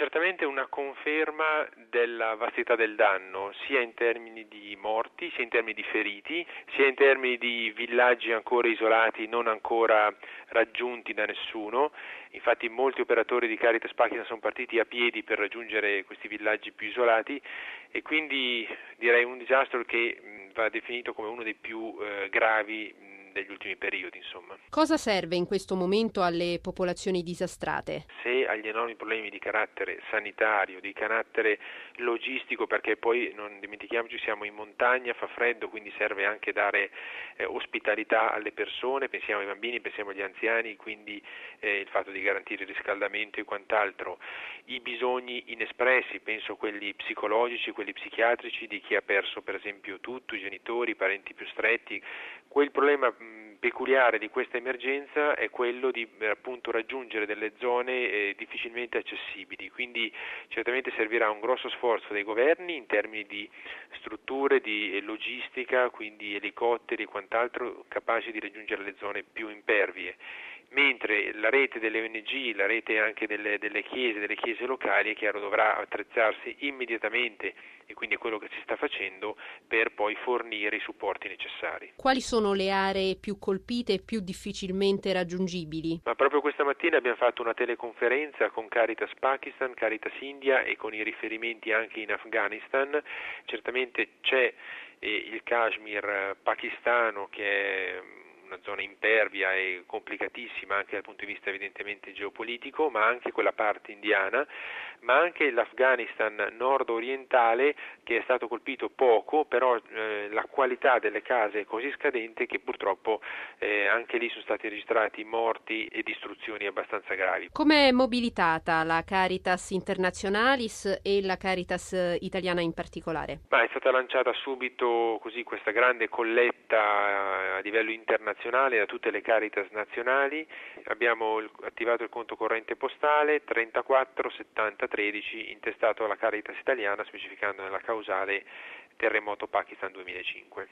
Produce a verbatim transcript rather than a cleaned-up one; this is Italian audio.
certamente una conferma della vastità del danno, sia in termini di morti, sia in termini di feriti, sia in termini di villaggi ancora isolati, non ancora raggiunti da nessuno. Infatti molti operatori di Caritas Pakistan sono partiti a piedi per raggiungere questi villaggi più isolati e quindi direi un disastro che va definito come uno dei più eh, gravi degli ultimi periodi, insomma. Cosa serve in questo momento alle popolazioni disastrate? Se agli enormi problemi di carattere sanitario, di carattere logistico, perché poi non dimentichiamoci siamo in montagna, fa freddo, quindi serve anche dare eh, ospitalità alle persone, pensiamo ai bambini, pensiamo agli anziani, quindi eh, il fatto di garantire il riscaldamento e quant'altro, i bisogni inespressi, penso quelli psicologici, quelli psichiatrici di chi ha perso per esempio tutto, i genitori, i parenti più stretti. Quel problema mh, peculiare di questa emergenza è quello di eh, appunto raggiungere delle zone eh, difficilmente accessibili, quindi certamente servirà un grosso sforzo dei governi in termini di strutture, di logistica, quindi elicotteri e quant'altro capaci di raggiungere le zone più impervie. Mentre la rete delle O N G, la rete anche delle, delle chiese, delle chiese locali, è chiaro dovrà attrezzarsi immediatamente, e quindi è quello che si sta facendo, per poi fornire i supporti necessari. Quali sono le aree più colpite e più difficilmente raggiungibili? Ma proprio questa mattina abbiamo fatto una teleconferenza con Caritas Pakistan, Caritas India e con i riferimenti anche in Afghanistan. Certamente c'è eh, il Kashmir pakistano, che è una zona impervia e complicatissima anche dal punto di vista evidentemente geopolitico, ma anche quella parte indiana, ma anche l'Afghanistan nord-orientale, che è stato colpito poco, però eh, la qualità delle case è così scadente che purtroppo eh, anche lì sono stati registrati morti e distruzioni abbastanza gravi. Come è mobilitata la Caritas Internationalis e la Caritas italiana in particolare? Ma è stata lanciata subito così questa grande colletta a livello internazionale da tutte le Caritas nazionali. Abbiamo attivato il conto corrente postale trentaquattro settanta tredici intestato alla Caritas italiana, specificando nella causale terremoto Pakistan duemilacinque.